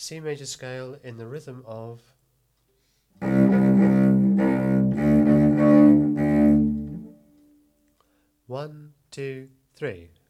C major scale in the rhythm of 1, 2, 3.